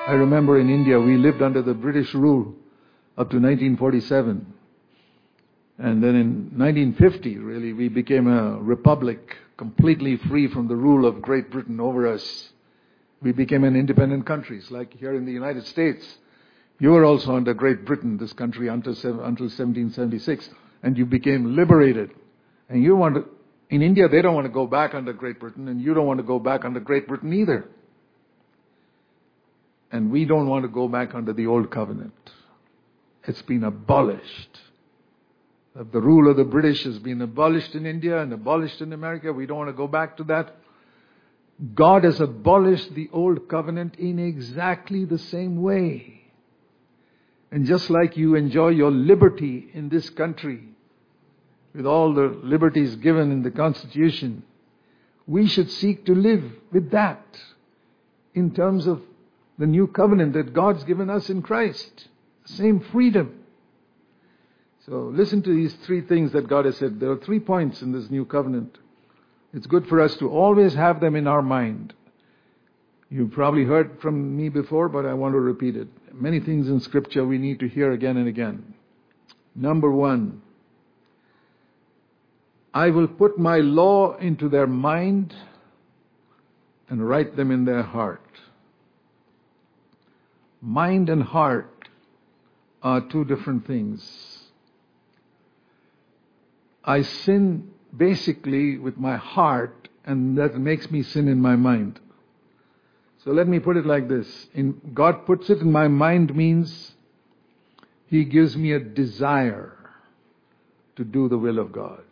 I remember in India we lived under the British rule up to 1947. And then in 1950, really, we became a republic completely free from the rule of Great Britain over us. We became an independent country. It's like here in the United States. You were also under Great Britain, this country, until 1776. And you became liberated. And in India, they don't want to go back under Great Britain, and you don't want to go back under Great Britain either. And we don't want to go back under the old covenant. It's been abolished. The rule of the British has been abolished in India and abolished in America. We don't want to go back to that. God has abolished the old covenant in exactly the same way. And just like you enjoy your liberty in this country, with all the liberties given in the Constitution, we should seek to live with that in terms of the new covenant that God's given us in Christ. Same freedom. So listen to these three things that God has said. There are 3 points in this new covenant. It's good for us to always have them in our mind. You've probably heard from me before, but I want to repeat it. Many things in Scripture we need to hear again and again. Number 1, I will put my law into their mind and write them in their heart. Mind and heart are 2 different things. I sin basically with my heart, and that makes me sin in my mind. So let me put it like this. God puts it in my mind means He gives me a desire to do the will of God.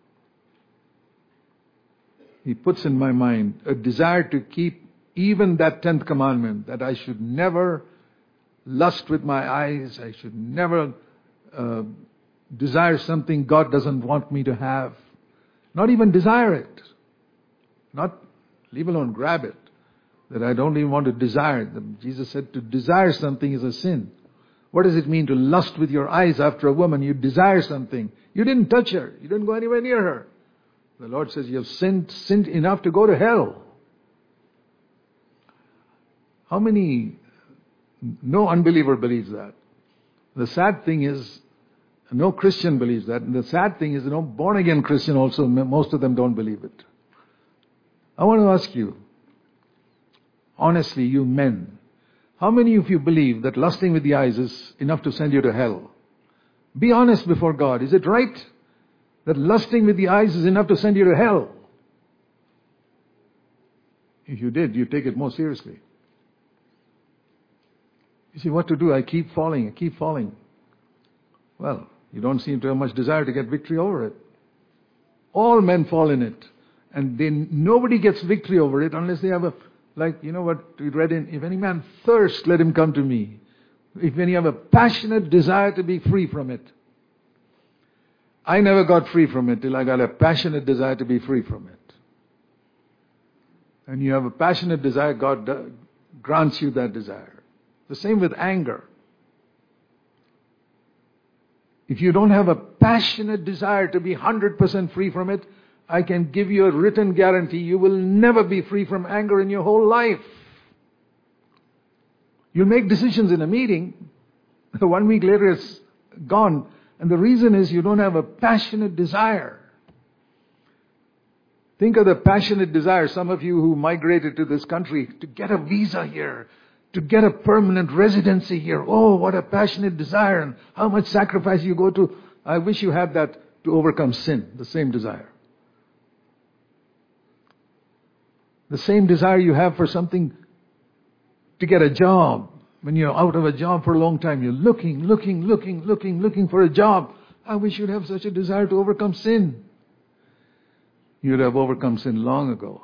He puts in my mind a desire to keep even that 10th commandment, that I should never lust with my eyes, I should never desire something God doesn't want me to have. Not even desire it. Not, leave alone, grab it. That I don't even want to desire it. Jesus said to desire something is a sin. What does it mean to lust with your eyes after a woman? You desire something. You didn't touch her. You didn't go anywhere near her. The Lord says you have sinned enough to go to hell. How many? No unbeliever believes that. The sad thing is, no Christian believes that. And the sad thing is, no born-again Christian also, most of them don't believe it. I want to ask you, honestly, you men, how many of you believe that lusting with the eyes is enough to send you to hell? Be honest before God. Is it right that lusting with the eyes is enough to send you to hell? If you did, you take it more seriously. You see, what to do? I keep falling. Well, you don't seem to have much desire to get victory over it. All men fall in it. And then nobody gets victory over it unless they have you know what we read in, if any man thirst, let him come to me. If any have a passionate desire to be free from it. I never got free from it till I got a passionate desire to be free from it. And you have a passionate desire, God grants you that desire. The same with anger. If you don't have a passionate desire to be 100% free from it, I can give you a written guarantee you will never be free from anger in your whole life. You'll make decisions in a meeting, 1 week later it's gone. And the reason is you don't have a passionate desire. Think of the passionate desire, some of you who migrated to this country, to get a visa here, to get a permanent residency here. Oh, what a passionate desire, and how much sacrifice you go to. I wish you had that to overcome sin, the same desire. The same desire you have for something, to get a job. When you're out of a job for a long time, you're looking for a job. I wish you'd have such a desire to overcome sin. You'd have overcome sin long ago.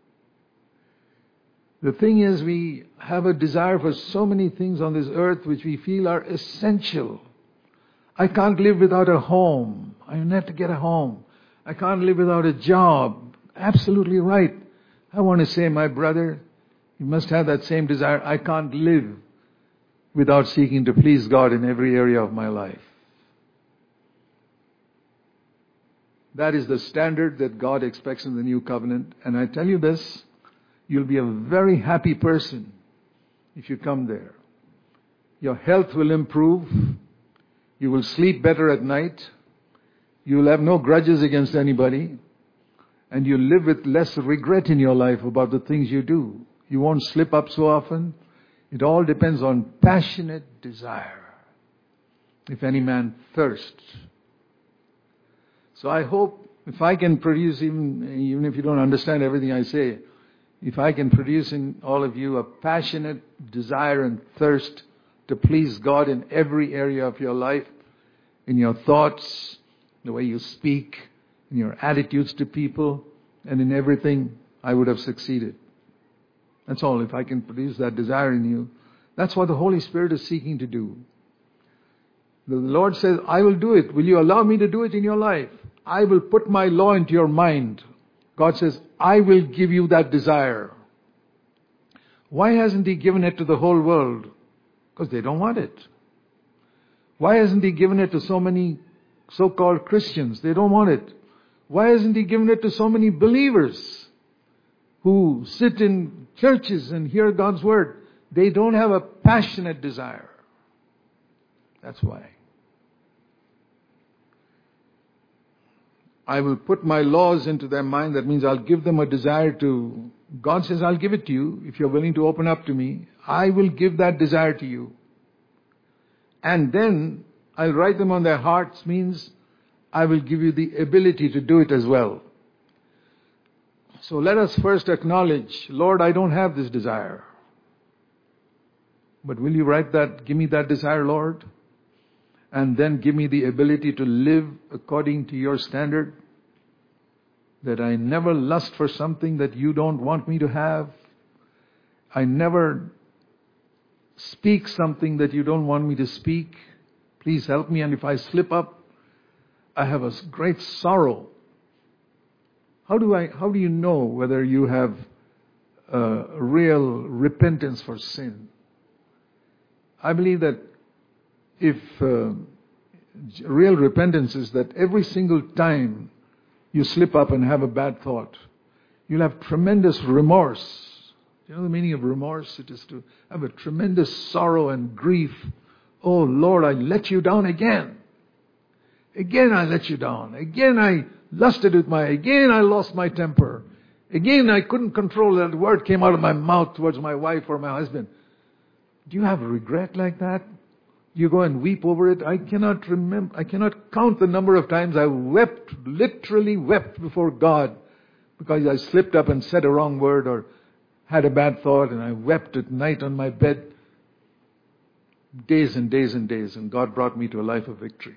The thing is, we have a desire for so many things on this earth which we feel are essential. I can't live without a home. I have to get a home. I can't live without a job. Absolutely right. I want to say, my brother, you must have that same desire. I can't live without seeking to please God in every area of my life. That is the standard that God expects in the new covenant. And I tell you this, you'll be a very happy person if you come there. Your health will improve. You will sleep better at night. You will have no grudges against anybody. And you'll live with less regret in your life about the things you do. You won't slip up so often. It all depends on passionate desire. If any man thirsts. So I hope if I can produce, even if you don't understand everything I say, if I can produce in all of you a passionate desire and thirst to please God in every area of your life, in your thoughts, the way you speak, in your attitudes to people, and in everything, I would have succeeded. That's all. If I can produce that desire in you, that's what the Holy Spirit is seeking to do. The Lord says, I will do it. Will you allow me to do it in your life? I will put my law into your mind. God says, I will give you that desire. Why hasn't He given it to the whole world? Because they don't want it. Why hasn't He given it to so many so-called Christians? They don't want it. Why hasn't He given it to so many believers who sit in churches and hear God's word? They don't have a passionate desire. That's why. I will put my laws into their mind. That means I'll give them a desire to... God says, I'll give it to you if you're willing to open up to me. I will give that desire to you. And then I'll write them on their hearts, means I will give you the ability to do it as well. So let us first acknowledge, Lord, I don't have this desire. But will you write that, give me that desire, Lord? And then give me the ability to live according to your standard. That I never lust for something that you don't want me to have. I never speak something that you don't want me to speak. Please help me. And if I slip up, I have a great sorrow. How do you know whether you have real repentance for sin? I believe that if real repentance is that every single time you slip up and have a bad thought, you'll have tremendous remorse. Do you know the meaning of remorse? It is to have a tremendous sorrow and grief. Oh Lord, I let you down again. Again I let you down. Again I lusted with again I lost my temper. Again I couldn't control that word came out of my mouth towards my wife or my husband. Do you have a regret like that? You go and weep over it. I cannot count the number of times I literally wept before God because I slipped up and said a wrong word or had a bad thought, and I wept at night on my bed. Days and days and days, and God brought me to a life of victory.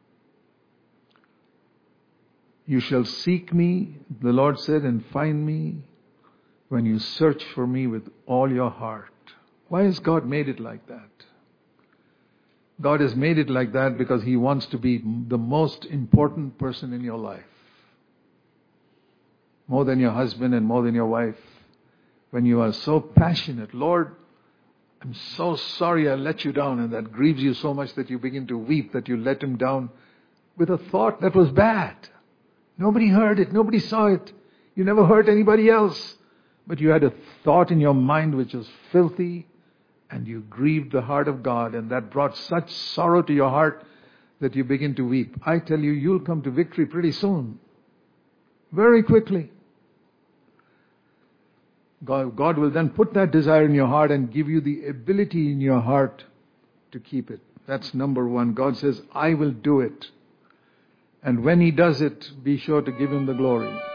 You shall seek me, the Lord said, and find me when you search for me with all your heart. Why has God made it like that? God has made it like that because He wants to be the most important person in your life. More than your husband and more than your wife. When you are so passionate, Lord, I'm so sorry I let you down, and that grieves you so much that you begin to weep that you let Him down with a thought that was bad. Nobody heard it. Nobody saw it. You never hurt anybody else. But you had a thought in your mind which was filthy, and you grieved the heart of God, and that brought such sorrow to your heart that you begin to weep. I tell you, you'll come to victory pretty soon. Very quickly. God will then put that desire in your heart and give you the ability in your heart to keep it. That's number one. God says, I will do it. And when He does it, be sure to give Him the glory.